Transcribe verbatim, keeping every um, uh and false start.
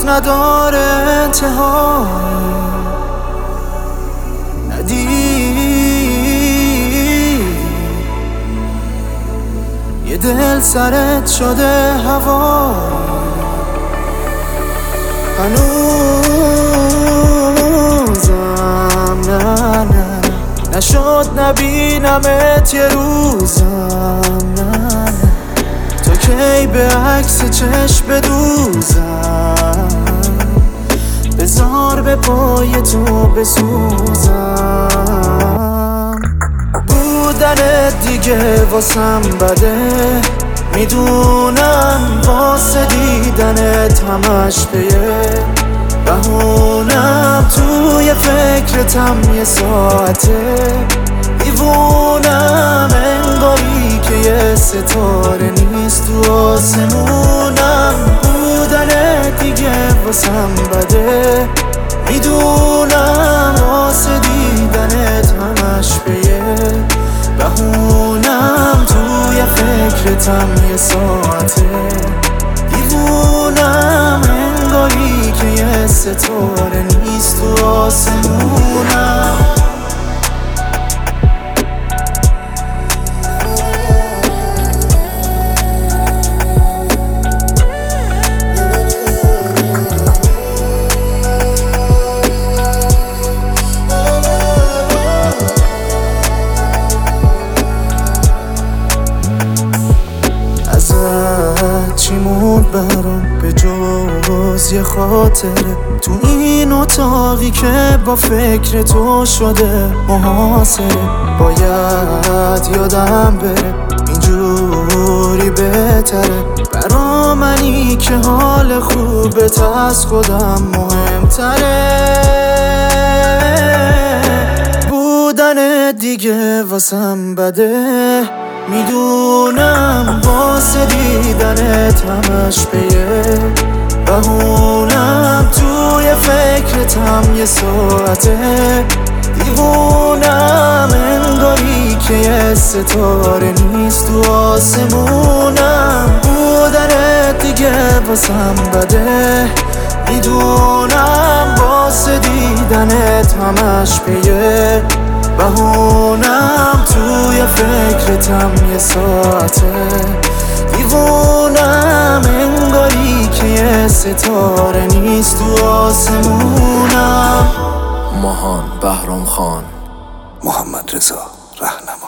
نداره انتها، ندید یه دل سرت شده هوا، هنوزم نه نه نشد نبینمت یه روزم، نه نه تا کی به عکس چشم بدوزم، بذار به پای تو بسوزم. بودن دیگه واسم بده، میدونم واسه دیدنت همش بیه بهونم، توی فکرتم یه ساعته دیوونم، انگاری که یه ستاره نیست تو آسمونم. بودن دیگه واسم بده، میدونم واسه دیدنت همش بیه بهونم، توی فکرتم یه ساعته دیوونم، انگاری که یه ستاره نیست تو آسمونم. چی موند برام به جز یه خاطره تو این اتاقی که با فکر تو شده محاصره، باید یادم بره اینجوری بهتره برا منی که حال خوبت از خودم مهمتره. بودن دیگه واسم بده، میدونم واسه دیدنت همش بیه بهونم، توی فکرتم یه ساعته دیوونم، انگاری که یه ستاره نیست تو آسمونم. بودن دیگه واسم بده، میدونم واسه دیدنت همش بیه بهونم، توی فکرتم یه ساعته دیوونم، انگاری که یه ستاره نیست تو آسمونم. ماهان بهرام خان، محمد رضا رهنما.